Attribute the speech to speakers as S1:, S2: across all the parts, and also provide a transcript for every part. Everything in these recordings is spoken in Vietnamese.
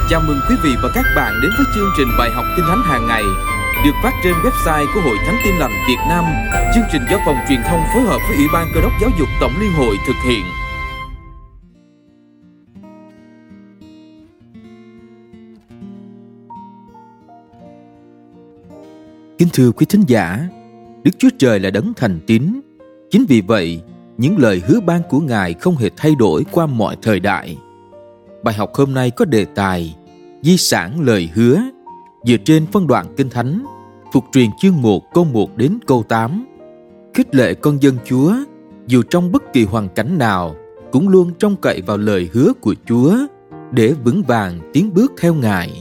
S1: Chào mừng quý vị và các bạn đến với chương trình bài học Kinh Thánh hàng ngày được phát trên website của Hội Thánh Tin Lành Việt Nam. Chương trình do Phòng Truyền thông phối hợp với Ủy ban Cơ đốc Giáo dục Tổng Liên hội thực hiện. Kính thưa quý thính giả, Đức Chúa Trời là đấng thành tín. Chính vì vậy, những lời hứa ban của Ngài không hề thay đổi qua mọi thời đại. Bài học hôm nay có đề tài Di sản lời hứa, dựa trên phân đoạn Kinh Thánh, Phục truyền chương 1 câu 1 đến câu 8. Khích lệ con dân Chúa, dù trong bất kỳ hoàn cảnh nào, cũng luôn trông cậy vào lời hứa của Chúa để vững vàng tiến bước theo Ngài.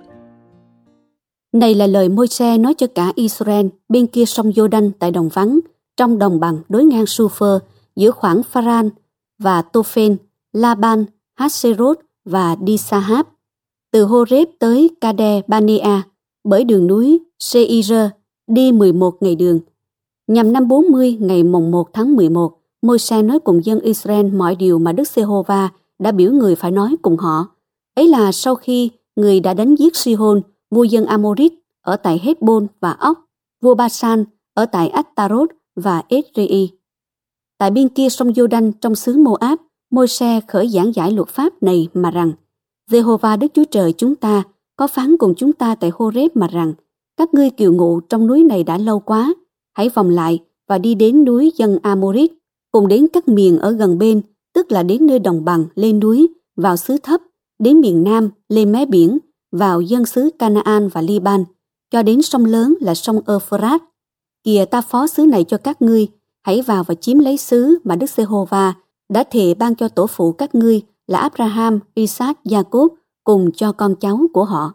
S2: Này là lời Môi-se nói cho cả Israel bên kia sông Giô-đanh tại đồng vắng, trong đồng bằng đối ngang Su-phơ, giữa khoảng Pha-ran và Tô-phên, La-ban, Hát-sê-rốt và Đi-sa-háp, từ Hô-rép tới Ca-đe-ba-nê-a, bởi đường núi Sê-i-rơ, đi 11 ngày đường. Nhằm năm 40 ngày mồng 1 tháng 11, Môi-se nói cùng dân Israel mọi điều mà Đức Giê-hô-va đã biểu người phải nói cùng họ. Ấy là sau khi người đã đánh giết Si-hôn, vua dân Amorit ở tại Hét-bôn và Ốc, vua Ba-san ở tại Át-ta-rốt và Ết-rê-y. Tại bên kia sông Giô-đanh trong xứ Mô-áp, Môi-se khởi giảng giải luật pháp này mà rằng: Giê-hô-va Đức Chúa Trời chúng ta có phán cùng chúng ta tại Hô-rép mà rằng: các ngươi kiều ngụ trong núi này đã lâu quá, hãy vòng lại và đi đến núi dân Amorit, cùng đến các miền ở gần bên, tức là đến nơi đồng bằng lên núi, vào xứ thấp, đến miền nam lên mé biển, vào dân xứ Canaan và Li-ban, cho đến sông lớn là sông Ơ-phơ-rát. Kìa, ta phó xứ này cho các ngươi, hãy vào và chiếm lấy xứ mà Đức Giê-hô-va đã thề ban cho tổ phụ các ngươi là Abraham, Isaac, Gia-cốp, cùng cho con cháu của họ.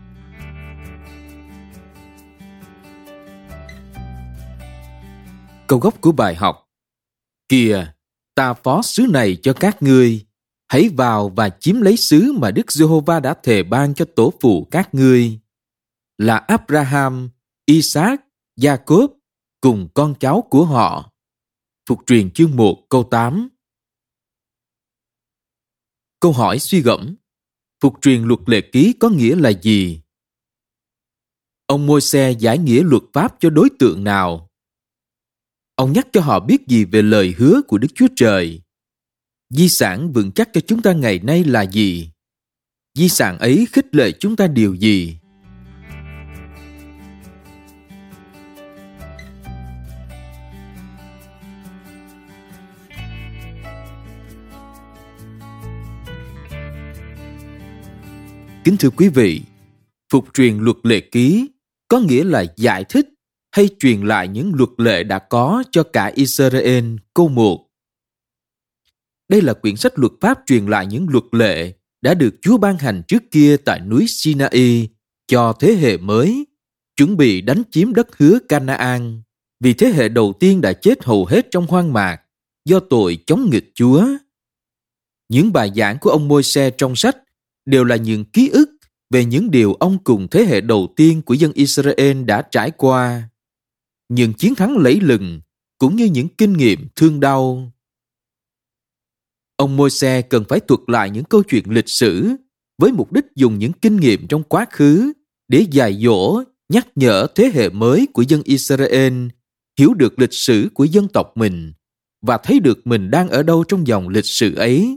S1: Câu gốc của bài học: Kìa, ta phó xứ này cho các ngươi, hãy vào và chiếm lấy xứ mà Đức Giê-hô-va đã thề ban cho tổ phụ các ngươi là Abraham, Isaac, Gia-cốp, cùng con cháu của họ. Phục truyền chương 1 câu 8. Câu hỏi suy gẫm: Phục truyền luật lệ ký có nghĩa là gì? Ông Môi-se giải nghĩa luật pháp cho đối tượng nào? Ông nhắc cho họ biết gì về lời hứa của Đức Chúa Trời? Di sản vững chắc cho chúng ta ngày nay là gì? Di sản ấy khích lệ chúng ta điều gì? Kính thưa quý vị, phục truyền luật lệ ký có nghĩa là giải thích hay truyền lại những luật lệ đã có cho cả Israel. Câu 1. Đây là quyển sách luật pháp truyền lại những luật lệ đã được Chúa ban hành trước kia tại núi Sinai cho thế hệ mới, chuẩn bị đánh chiếm đất hứa Canaan, vì thế hệ đầu tiên đã chết hầu hết trong hoang mạc do tội chống nghịch Chúa. Những bài giảng của ông Môi-se trong sách đều là những ký ức về những điều ông cùng thế hệ đầu tiên của dân Israel đã trải qua, những chiến thắng lẫy lừng cũng như những kinh nghiệm thương đau. Ông Môi-se cần phải thuật lại những câu chuyện lịch sử với mục đích dùng những kinh nghiệm trong quá khứ để dạy dỗ, nhắc nhở thế hệ mới của dân Israel hiểu được lịch sử của dân tộc mình và thấy được mình đang ở đâu trong dòng lịch sử ấy.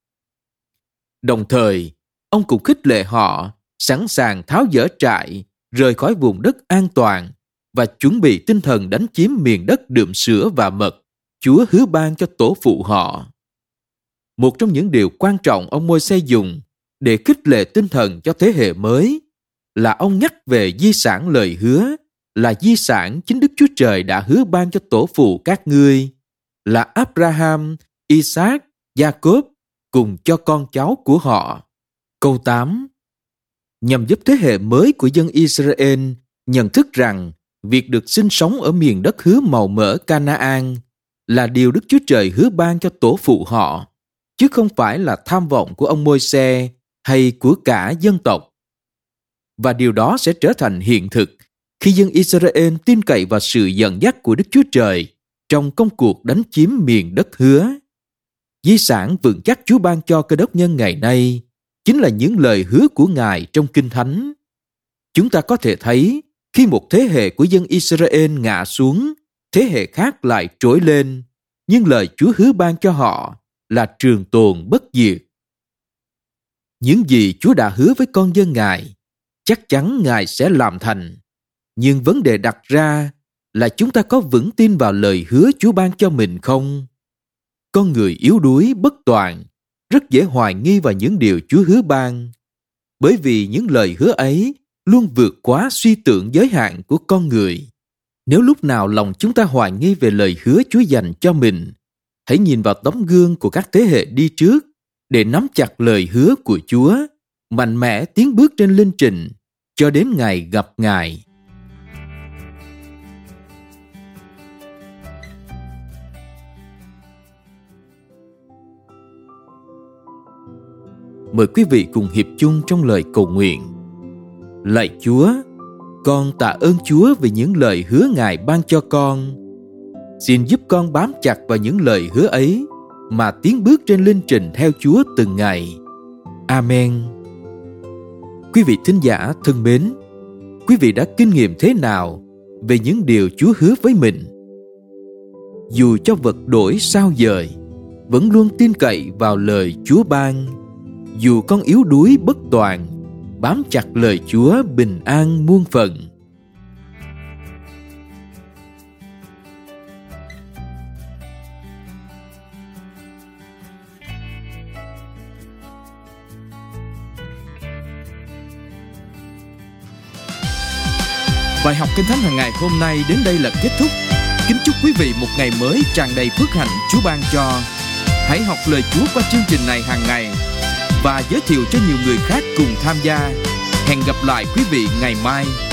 S1: Đồng thời, ông cũng khích lệ họ sẵn sàng tháo dỡ trại, rời khỏi vùng đất an toàn và chuẩn bị tinh thần đánh chiếm miền đất đượm sữa và mật Chúa hứa ban cho tổ phụ họ. Một trong những điều quan trọng ông Môi-se dùng để khích lệ tinh thần cho thế hệ mới là ông nhắc về di sản lời hứa, là di sản chính Đức Chúa Trời đã hứa ban cho tổ phụ các ngươi là Abraham, Isaac, Gia-cốp, cùng cho con cháu của họ. Câu 8. Nhằm giúp thế hệ mới của dân Israel nhận thức rằng việc được sinh sống ở miền đất hứa màu mỡ Canaan là điều Đức Chúa Trời hứa ban cho tổ phụ họ, chứ không phải là tham vọng của ông Môi-se hay của cả dân tộc. Và điều đó sẽ trở thành hiện thực khi dân Israel tin cậy vào sự dẫn dắt của Đức Chúa Trời trong công cuộc đánh chiếm miền đất hứa. Di sản vững chắc Chúa ban cho Cơ Đốc nhân ngày nay chính là những lời hứa của Ngài trong Kinh Thánh. Chúng ta có thể thấy khi một thế hệ của dân Israel ngã xuống, thế hệ khác lại trỗi lên, nhưng lời Chúa hứa ban cho họ là trường tồn bất diệt. Những gì Chúa đã hứa với con dân Ngài, chắc chắn Ngài sẽ làm thành. Nhưng vấn đề đặt ra là chúng ta có vững tin vào lời hứa Chúa ban cho mình không? Con người yếu đuối, bất toàn, rất dễ hoài nghi vào những điều Chúa hứa ban, bởi vì những lời hứa ấy luôn vượt quá suy tưởng giới hạn của con người. Nếu lúc nào lòng chúng ta hoài nghi về lời hứa Chúa dành cho mình, hãy nhìn vào tấm gương của các thế hệ đi trước để nắm chặt lời hứa của Chúa, mạnh mẽ tiến bước trên linh trình cho đến ngày gặp Ngài. Mời quý vị cùng hiệp chung trong lời cầu nguyện. Lạy Chúa, con tạ ơn Chúa vì những lời hứa Ngài ban cho con. Xin giúp con bám chặt vào những lời hứa ấy mà tiến bước trên linh trình theo Chúa từng ngày. Amen. Quý vị thính giả thân mến, quý vị đã kinh nghiệm thế nào về những điều Chúa hứa với mình? Dù cho vật đổi sao dời, vẫn luôn tin cậy vào lời Chúa ban. Dù con yếu đuối bất toàn, bám chặt lời Chúa bình an muôn phần. Bài học Kinh Thánh hàng ngày hôm nay đến đây là kết thúc. Kính chúc quý vị một ngày mới tràn đầy phước hạnh Chúa ban cho. Hãy học lời Chúa qua chương trình này hàng ngày và giới thiệu cho nhiều người khác cùng tham gia. Hẹn gặp lại quý vị ngày mai.